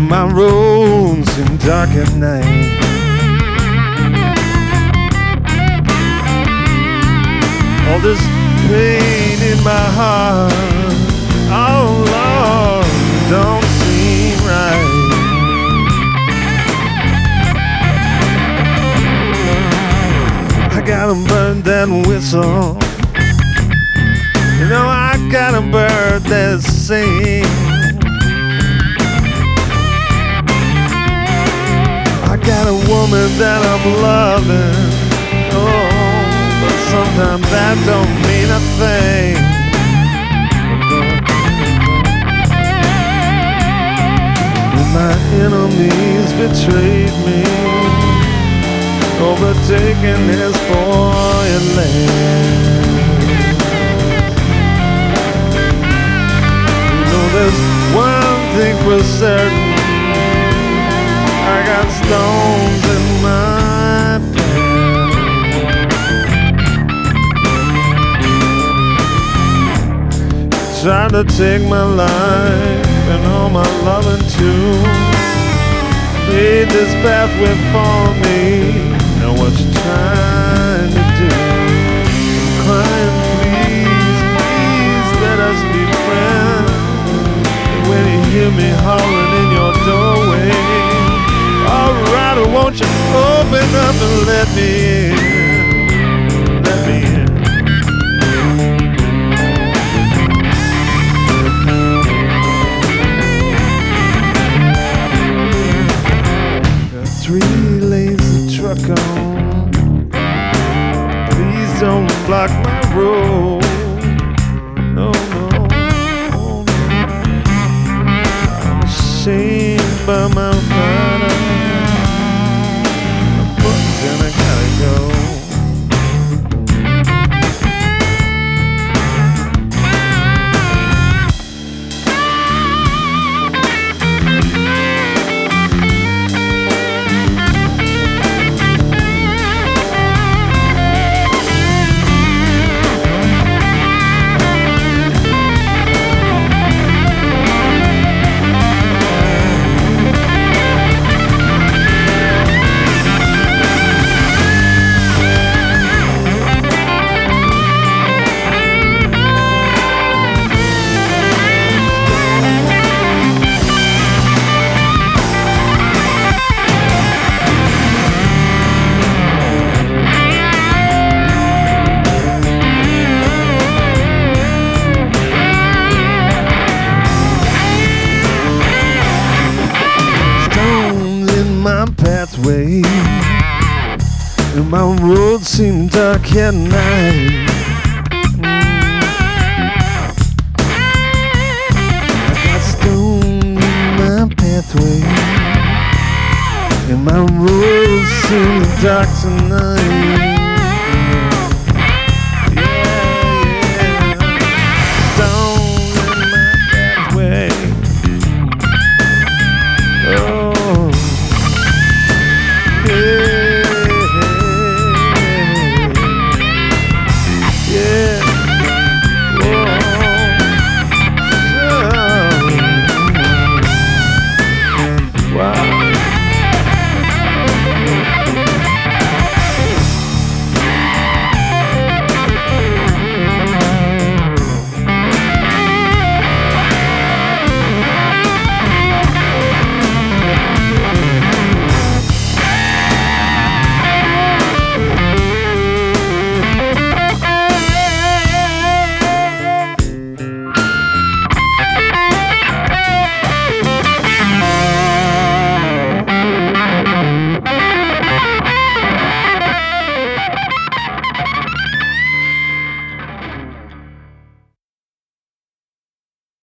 My road seem dark at night. All this pain in my heart, oh Lord, don't seem right. I gotta burn that whistle. You know I got a bird that sings. I got a woman that I'm loving. Oh, but sometimes that don't mean a thing. When my enemies betrayed me, overtaking his foreign land. There's one thing for certain, I got stones in my past. Trying to take my life and all my loving too. Made this pathway for me. Now what you trying to do? I'm crying, please, please let us be friends. When you hear me hollering in your doorway, alright, won't you open up and let me in? Let me in. Got 3 lanes of truck on. Please don't block my road. No, no. Shamed by my father, I'm booked and I gotta go. My pathway and my road seemed dark at night. I got stone in my pathway and my road seemed dark tonight.